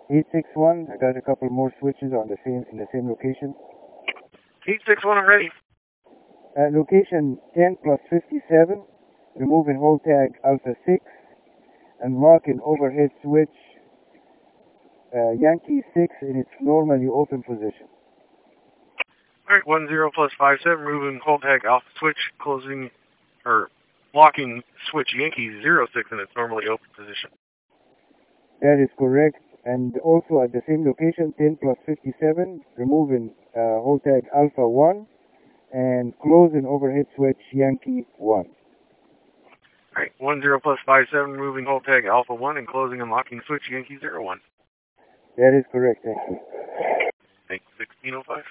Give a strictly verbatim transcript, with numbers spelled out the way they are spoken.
eight six one, I got a couple more switches on the same in the same location. eight six one, I'm ready. At location ten plus fifty-seven, removing hold tag Alpha six and locking overhead switch uh, Yankee six in its normally open position. Alright, one zero plus five seven, moving hold tag Alpha switch, closing, or locking switch Yankee zero six in its normally open position. That is correct. And also at the same location, ten plus fifty-seven, removing uh, hold tag Alpha one and closing overhead switch Yankee one. Alright, one zero plus five seven, moving hold tag Alpha one and closing and locking switch Yankee zero one. That is correct, thank you. Thanks, sixteen oh five.